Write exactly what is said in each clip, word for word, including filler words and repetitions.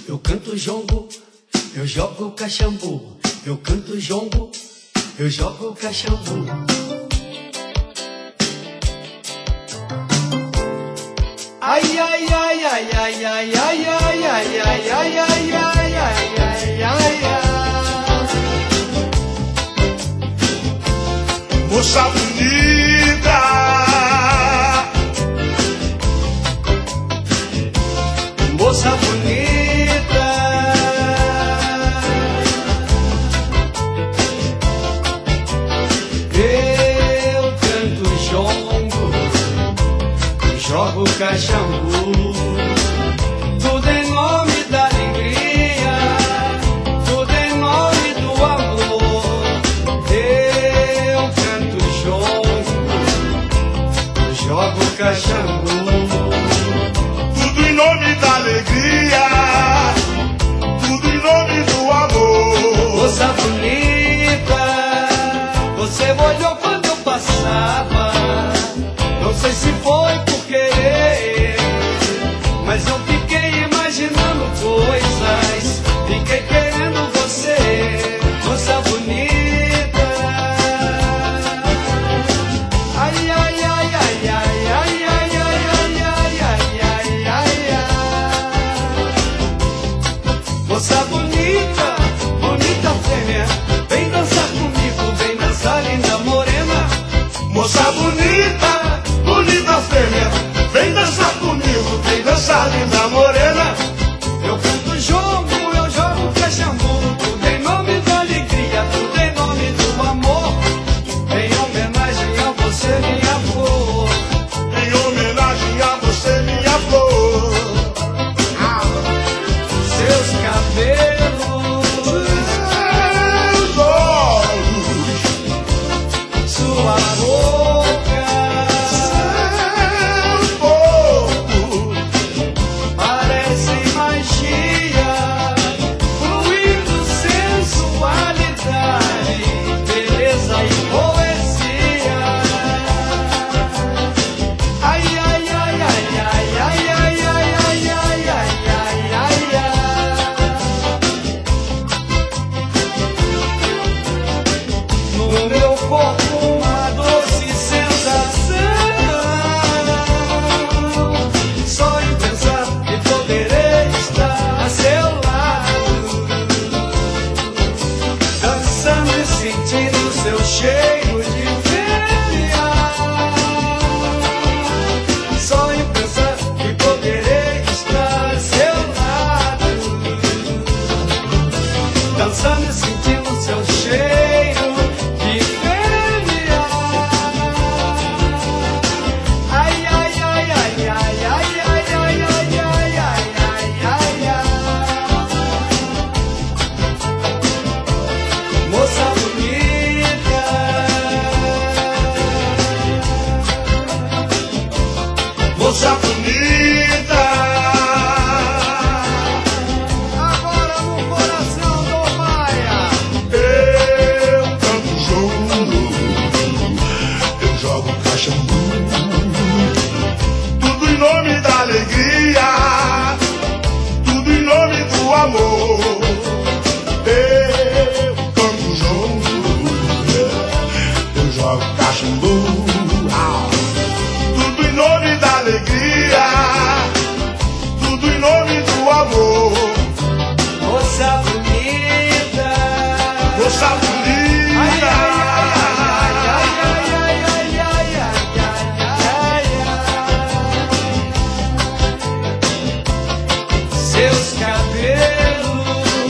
Eu canto jongo, eu jogo cachambu. Eu canto jongo, eu jogo cachambu. Ai, ai, ai, ai, ai, ai, ai, ai, ai, ai, ai, ai, ai, ai, ai, ai. Moça bonita, moça bonita, eu canto jongo, jogo cachambu, tudo em nome da alegria, tudo em nome do amor. Eu canto jongo, jogo cachambu, tudo em nome da alegria, tudo em nome do amor. moça bonita, você olhou quando eu passava. Não sei se foi por querer, mas eu fiquei imaginando coisas, fiquei querendo você, moça bonita. Ai, ai, ai, ai, ai, ai, ai, ai, ai, ai, ai, ai, ai. Moça bonita, bonita fêmea, vem dançar comigo, vem dançar, linda morena. Moça bonita, bonita fêmea, vem dançar comigo, vem dançar, linda morena. Eu canto jongo, eu jogo cachambu, tudo em nome da alegria, tudo em nome do amor. Em homenagem a você, minha flor. Em homenagem a você, minha flor. Seus cabelos, Seus olhos, sua boca, seu corpo, parecem magia, fluindo sensualidade, beleza e poesia. Ai, ai, ai, ai, ai, ai, ai, ai, ai, ai, ai, ai, ai. No meu corpo uma doce sensação, só em pensar que poderei estar a seu lado, dançando e sentindo seu cheiro de fêmea. Só em pensar que poderei estar a seu lado, dançando e sentindo seu cheiro de fêmea. Ai, ai, ai, ai, ai, ai, ai, ai, ai, ai, ai, ai, ai. Moça bonita, moça bonita. agora no coração do Maia. Eu canto jongo, eu jogo cachambu, tudo em nome da alegria, tudo em nome do amor. Eu canto jongo, eu jogo cachambu, tudo em nome da alegria, tudo em nome do amor. Moça bonita, Moça bonita, ai, ai, ai, ai, ai, ai, ai, ai, ai. Seus cabelos,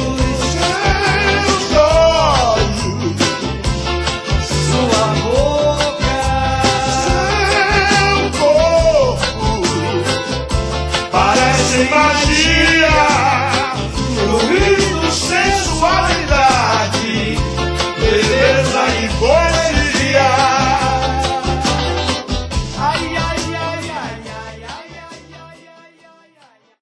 seus olhos, sua boca, seu corpo, parece magia,